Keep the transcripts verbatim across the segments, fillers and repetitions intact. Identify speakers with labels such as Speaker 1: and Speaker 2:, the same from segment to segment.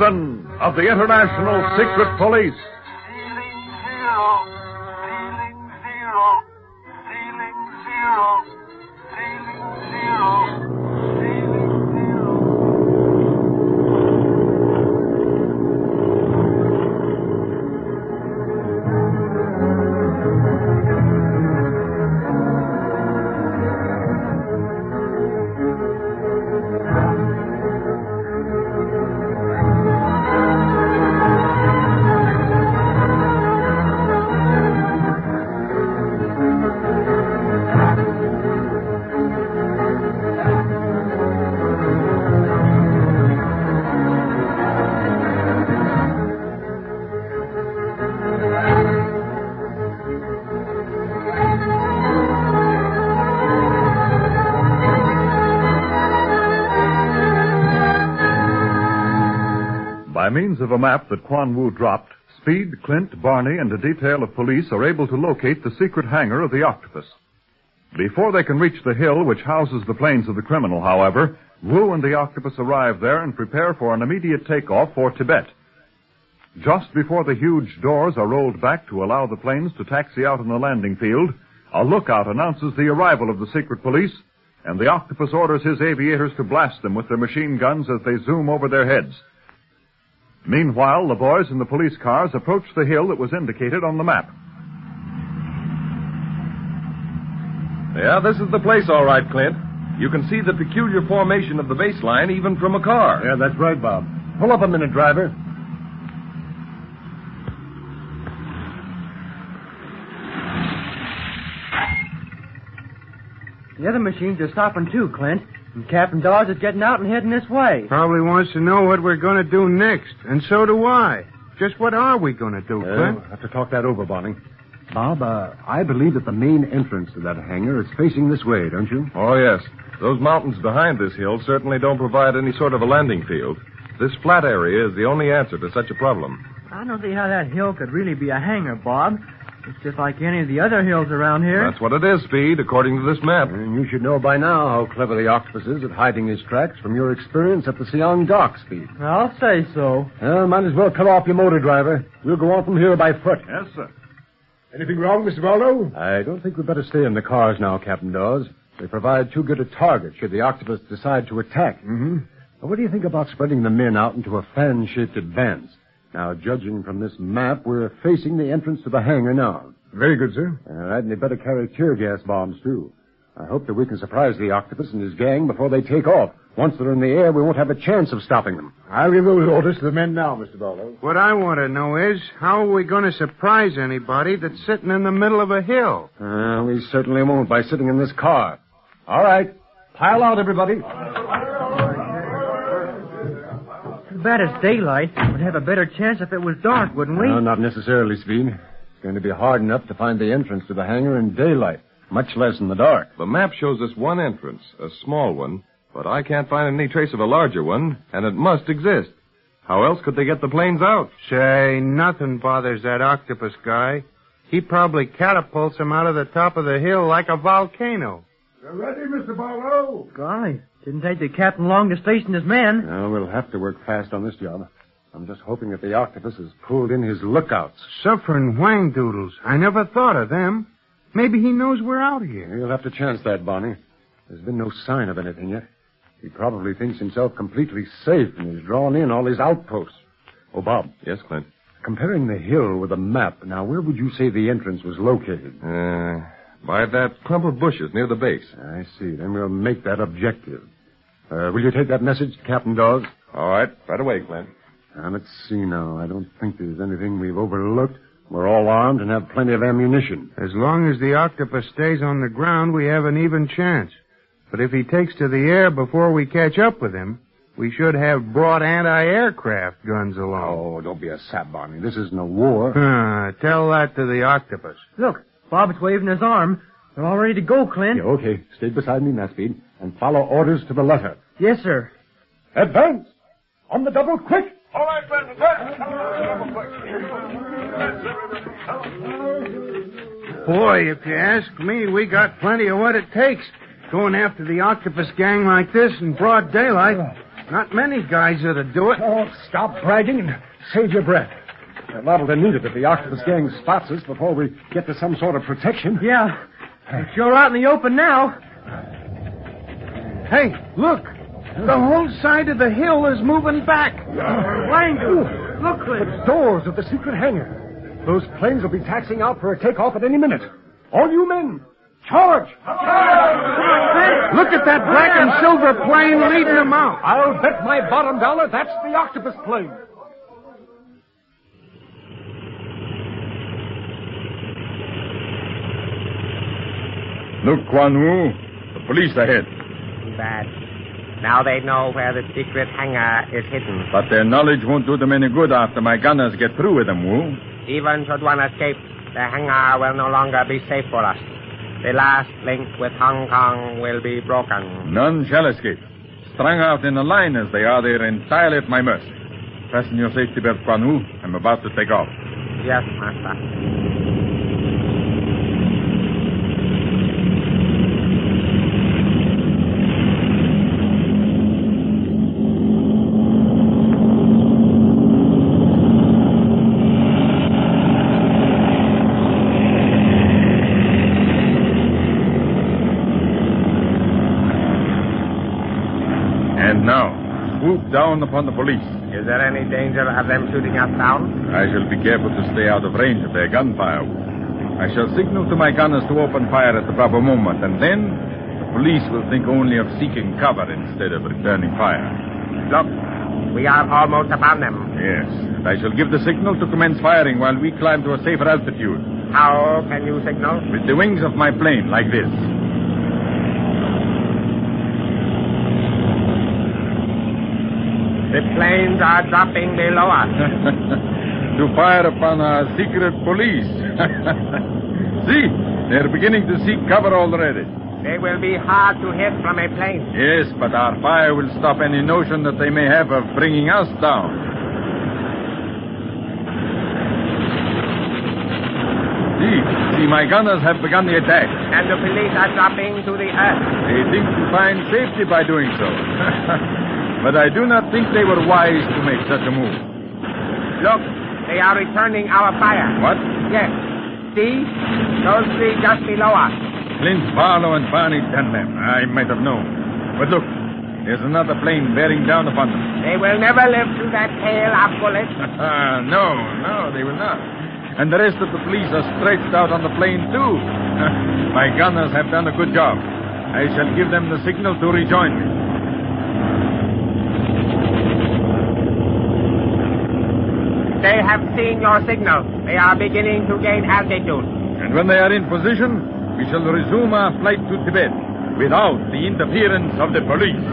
Speaker 1: Wilson of the International Secret Police.
Speaker 2: Ceiling zero. Ceiling zero. Ceiling zero. Ceiling zero. Ceiling zero.
Speaker 1: By means of a map that Quan Wu dropped, Speed, Clint, Barney, and a detail of police are able to locate the secret hangar of the Octopus. Before they can reach the hill which houses the planes of the criminal, however, Wu and the Octopus arrive there and prepare for an immediate takeoff for Tibet. Just before the huge doors are rolled back to allow the planes to taxi out on the landing field, a lookout announces the arrival of the secret police, and the Octopus orders his aviators to blast them with their machine guns as they zoom over their heads. Meanwhile, the boys in the police cars approach the hill that was indicated on the map.
Speaker 3: Yeah, this is the place, all right, Clint. You can see the peculiar formation of the baseline even from a car.
Speaker 4: Yeah, that's right, Bob. Pull up a minute, driver.
Speaker 5: The other machines are stopping too, Clint. And Captain Dawes is getting out and heading this way.
Speaker 6: Probably wants to know what we're going to do next. And so do I. Just what are we going to do,
Speaker 4: Uh,
Speaker 6: Clint?
Speaker 4: we'll have to talk that over, Barney. Bob, uh, I believe that the main entrance to that hangar is facing this way, don't you?
Speaker 3: Oh, yes. Those mountains behind this hill certainly don't provide any sort of a landing field. This flat area is the only answer to such a problem.
Speaker 5: I don't see how that hill could really be a hangar, Bob. It's just like any of the other hills around here.
Speaker 3: That's what it is, Speed, according to this map.
Speaker 4: And you should know by now how clever the Octopus is at hiding his tracks from your experience at the Siang Dock, Speed.
Speaker 5: I'll say so.
Speaker 4: Well, might as well cut off your motor, driver. We'll go on from here by foot.
Speaker 1: Yes, sir.
Speaker 4: Anything wrong, Mister Baldo? I don't think we'd better stay in the cars now, Captain Dawes. They provide too good a target should the Octopus decide to attack. Mm-hmm. Well, what do you think about spreading the men out into a fan-shaped advance? Now, judging from this map, we're facing the entrance to the hangar now. Very good, sir. All right, and they better carry tear gas bombs, too. I hope that we can surprise the Octopus and his gang before they take off. Once they're in the air, we won't have a chance of stopping them. I'll give those orders to the men now, Mister Baldo.
Speaker 6: What I want to know is, how are we going to surprise anybody that's sitting in the middle of a hill?
Speaker 4: Uh, we certainly won't by sitting in this car. All right. Pile out, everybody.
Speaker 5: Too bad it's daylight. We'd have a better chance if it was dark, wouldn't we?
Speaker 4: No, not necessarily, Speed. It's going to be hard enough to find the entrance to the hangar in daylight, much less in the dark.
Speaker 3: The map shows us one entrance, a small one, but I can't find any trace of a larger one, and it must exist. How else could they get the planes out?
Speaker 6: Say, nothing bothers that Octopus guy. He probably catapults them out of the top of the hill like a volcano.
Speaker 4: You're ready, Mister Barlow?
Speaker 5: Golly, didn't take the captain long to station his men.
Speaker 4: No, we'll have to work fast on this job. I'm just hoping that the Octopus has pulled in his lookouts.
Speaker 6: Suffering wang doodles. I never thought of them. Maybe he knows we're out here.
Speaker 4: You'll have to chance that, Barney. There's been no sign of anything yet. He probably thinks himself completely safe and has drawn in all his outposts. Oh, Bob.
Speaker 3: Yes, Clint?
Speaker 4: Comparing the hill with a map, now where would you say the entrance was located?
Speaker 3: Uh, by that clump of bushes near the base.
Speaker 4: I see. Then we'll make that objective. Uh, will you take that message to Captain Dawes?
Speaker 3: All right. Right away, Clint.
Speaker 4: Now, let's see now. I don't think there's anything we've overlooked. We're all armed and have plenty of ammunition.
Speaker 6: As long as the Octopus stays on the ground, we have an even chance. But if he takes to the air before we catch up with him, we should have brought anti-aircraft guns along.
Speaker 4: Oh, don't be a sap, Barney. This isn't a war.
Speaker 6: Uh, tell that to the Octopus.
Speaker 5: Look, Bob's waving his arm. They're all ready to go, Clint.
Speaker 4: Yeah, okay. Stay beside me, Matspeed, and follow orders to the letter.
Speaker 5: Yes, sir.
Speaker 4: Advance! On the double, quick!
Speaker 2: All right, Clint, advance.
Speaker 6: Boy, if you ask me, we got plenty of what it takes. Going after the Octopus gang like this in broad daylight. Not many guys ought to do it.
Speaker 4: Oh, stop bragging and save your breath. They're liable to need it if the octopus gang spots us before we get to some sort of protection.
Speaker 5: Yeah. If you're out in the open now.
Speaker 6: Hey, look. The whole side of the hill is moving back.
Speaker 5: Wango. Look, Clint.
Speaker 4: The doors of the secret hangar. Those planes will be taxiing out for a takeoff at any minute. All you men, charge!
Speaker 6: Look at that black and silver plane leading them out.
Speaker 4: I'll bet my bottom dollar that's the octopus plane.
Speaker 7: Look, Quan Wu. The police ahead.
Speaker 8: Too bad. Now they know where the secret hangar is hidden.
Speaker 7: But their knowledge won't do them any good after my gunners get through with them, Wu.
Speaker 8: Even should one escape, the hangar will no longer be safe for us. The last link with Hong Kong will be broken.
Speaker 7: None shall escape. Strung out in a line as they are, they're entirely at my mercy. Fasten your safety belt, Quan Wu. I'm about to take off.
Speaker 8: Yes, Master.
Speaker 7: And now, swoop down upon the police.
Speaker 8: Is there any danger of them shooting us down?
Speaker 7: I shall be careful to stay out of range of their gunfire. I shall signal to my gunners to open fire at the proper moment, and then the police will think only of seeking cover instead of returning fire.
Speaker 8: Look, we are almost upon them.
Speaker 7: Yes, and I shall give the signal to commence firing while we climb to a safer altitude.
Speaker 8: How can you signal?
Speaker 7: With the wings of my plane, like this.
Speaker 8: The planes are dropping below us.
Speaker 7: To fire upon our secret police. See, they're beginning to seek cover already.
Speaker 8: They will be hard to hit from a plane.
Speaker 7: Yes, but our fire will stop any notion that they may have of bringing us down. See, see, my gunners have begun the attack.
Speaker 8: And the police are dropping to the earth.
Speaker 7: They think to find safety by doing so. But I do not think they were wise to make such a move.
Speaker 8: Look, they are returning our fire.
Speaker 7: What?
Speaker 8: Yes. See? Those three just below us.
Speaker 7: Clint, Barlow, and Barney Dunlap. I might have known. But look, there's another plane bearing down upon them.
Speaker 8: They will never live through that hail of bullets.
Speaker 7: no, no, they will not. And the rest of the police are stretched out on the plane, too. My gunners have done a good job. I shall give them the signal to rejoin me.
Speaker 8: They have seen your signal. They are beginning to gain altitude.
Speaker 7: And when they are in position, we shall resume our flight to Tibet without the interference of the police.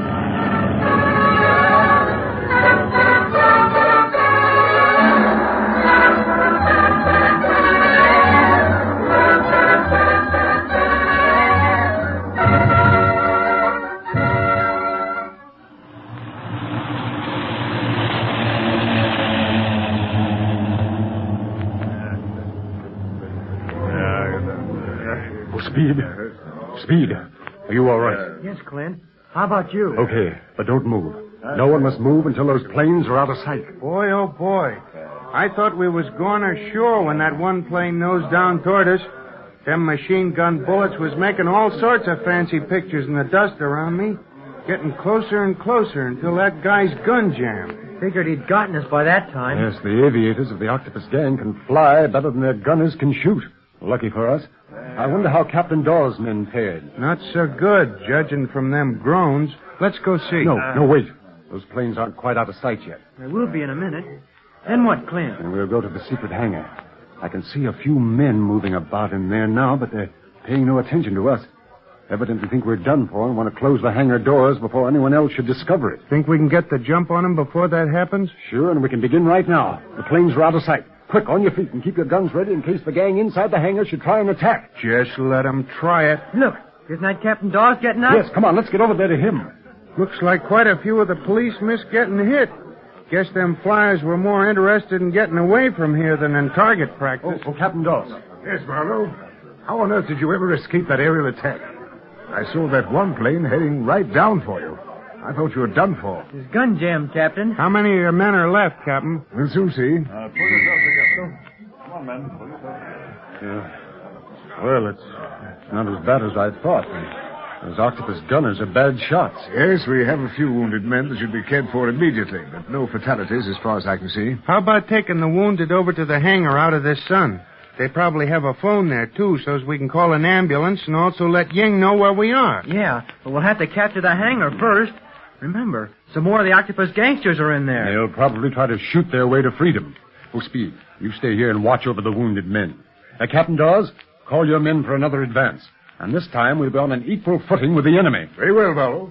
Speaker 4: Speed. Speed. Are you all right?
Speaker 5: Yes, Clint. How about you?
Speaker 4: Okay, but don't move. No one must move until those planes are out of sight.
Speaker 6: Boy, oh boy. I thought we was going ashore when that one plane nosed down toward us. Them machine gun bullets was making all sorts of fancy pictures in the dust around me. Getting closer and closer until that guy's gun jammed.
Speaker 5: Figured he'd gotten us by that time.
Speaker 4: Yes, the aviators of the octopus gang can fly better than their gunners can shoot. Lucky for us. I wonder how Captain Dawes' men fared.
Speaker 6: Not so good, judging from them groans. Let's go see.
Speaker 4: No, no, wait. Those planes aren't quite out of sight yet.
Speaker 5: They will be in a minute. Then what, Clint?
Speaker 4: And we'll go to the secret hangar. I can see a few men moving about in there now, but they're paying no attention to us. Evidently think we're done for and want to close the hangar doors before anyone else should discover it.
Speaker 6: Think we can get the jump on them before that happens?
Speaker 4: Sure, and we can begin right now. The planes are out of sight. Quick, on your feet, and keep your guns ready in case the gang inside the hangar should try and attack.
Speaker 6: Just let them try it.
Speaker 5: Look, isn't that Captain Dawes getting out?
Speaker 4: Yes, come on, let's get over there to him.
Speaker 6: Looks like quite a few of the police missed getting hit. Guess them flyers were more interested in getting away from here than in target practice.
Speaker 4: Oh, oh Captain Dawes.
Speaker 9: Yes, Marlowe. How on earth did you ever escape that aerial attack? I saw that one plane heading right down for you. I thought you were done for.
Speaker 5: His gun jammed, Captain.
Speaker 6: How many of your men are left, Captain?
Speaker 9: We'll soon see.
Speaker 1: Uh, pull yourself together. Come on, men. Pull yourself together.
Speaker 4: Yeah. Well, it's not as bad as I thought. Those octopus gunners are bad shots.
Speaker 9: Yes, we have a few wounded men that should be cared for immediately, but no fatalities as far as I can see.
Speaker 6: How about taking the wounded over to the hangar out of this sun? They probably have a phone there, too, so as we can call an ambulance and also let Ying know where we are.
Speaker 5: Yeah, but we'll have to capture the hangar first. Remember, some more of the octopus gangsters are in there.
Speaker 4: They'll probably try to shoot their way to freedom. Oh, Speed, you stay here and watch over the wounded men. Uh, Captain Dawes, call your men for another advance. And this time we'll be on an equal footing with the enemy.
Speaker 9: Very well, Barlow.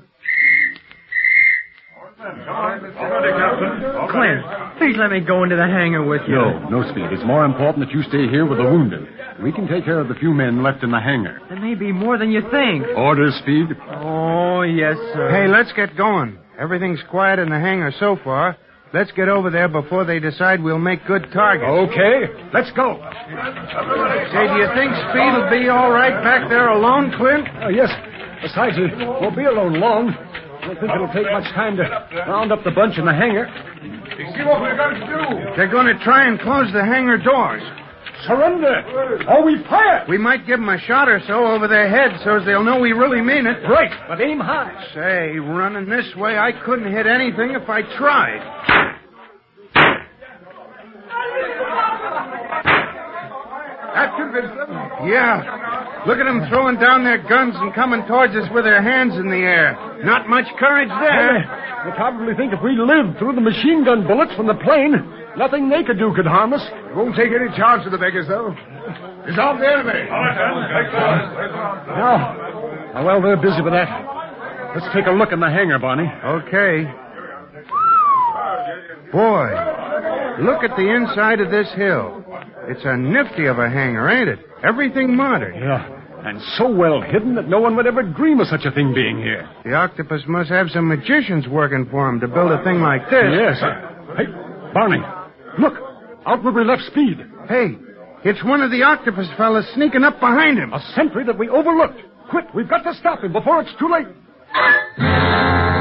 Speaker 5: Clint, please let me go into the hangar with you.
Speaker 4: No, no, Speed. It's more important that you stay here with the wounded. We can take care of the few men left in the hangar.
Speaker 5: There may be more than you think.
Speaker 4: Orders, Speed.
Speaker 5: Oh, yes, sir.
Speaker 6: Hey, let's get going. Everything's quiet in the hangar so far. Let's get over there before they decide we'll make good targets.
Speaker 4: Okay, let's go.
Speaker 6: Say, do you think Speed will be all right back there alone, Clint?
Speaker 4: Uh, yes. Besides, it won't be alone long. I don't think it'll take much time to round up the bunch in the hangar.
Speaker 9: You see what we're going to do?
Speaker 6: They're going to try and close the hangar doors.
Speaker 4: Surrender, or we fire.
Speaker 6: We might give them a shot or so over their heads so as they'll know we really mean it.
Speaker 4: Right, but aim high.
Speaker 6: Say, running this way, I couldn't hit anything if I tried.
Speaker 9: That convinced them.
Speaker 6: Yeah. Look at them throwing down their guns and coming towards us with their hands in the air. Not much courage there.
Speaker 4: They probably think if we lived through the machine gun bullets from the plane, nothing they could do could harm us.
Speaker 9: We won't take any chance of the beggars, though. Disarm the enemy.
Speaker 4: Now, now, well, they're busy with that. Let's take a look in the hangar, Barney.
Speaker 6: Okay. Boy, look at the inside of this hill. It's a nifty of a hangar, ain't it? Everything modern.
Speaker 4: Yeah, and so well hidden that no one would ever dream of such a thing being here.
Speaker 6: The octopus must have some magicians working for him to build a thing like this.
Speaker 4: Yes. Hey, Barney, look, out where we left Speed.
Speaker 6: Hey, it's one of the octopus fellas sneaking up behind him.
Speaker 4: A sentry that we overlooked. Quick, we've got to stop him before it's too late.